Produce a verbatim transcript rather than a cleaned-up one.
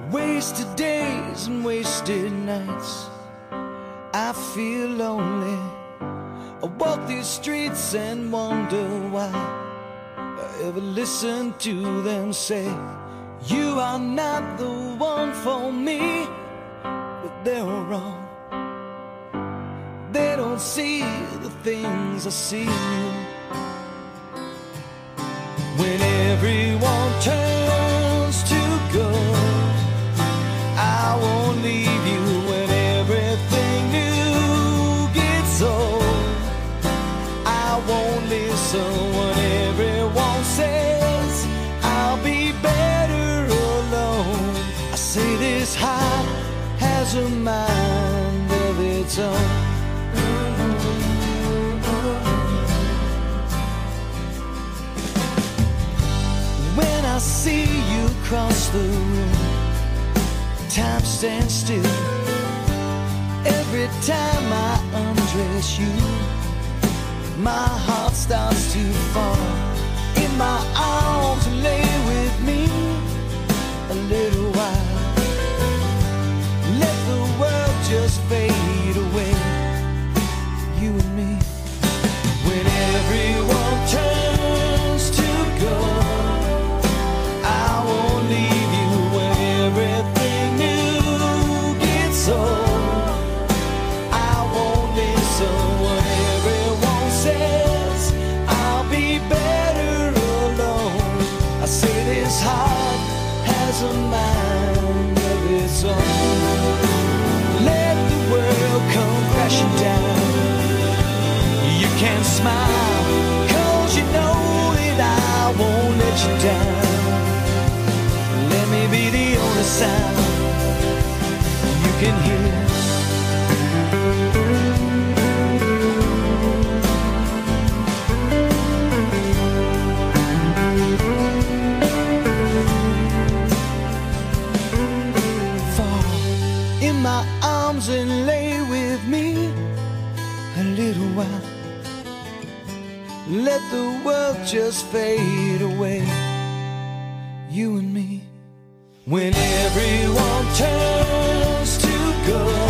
Wasted days and wasted nights, I feel lonely. I walk these streets and wonder why I ever listen to them say, you are not the one for me. But they're wrong. They don't see the things I see in you. When everyone turns to gold, I won't leave you. When everything new gets old, I won't listen. When everyone says I'll be better alone, I say this heart has a mind of its own. When I see you cross the room, time stands still. Every time I undress you, my heart starts to fall. In my arms, lay with me a little while. Let the world just fade away, you and me. When everyone turns to go, I won't leave you. When everything new gets old, I won't listen. When everyone says I'll be better alone, I say this heart has a mind of its own. Let the world come crashing down. You can smile, cause you know that I won't let you down. Let me be the only sound you can hear. Fall in my arms and lay with me a little while. Let the world just fade away, you and me. When everyone turns to go,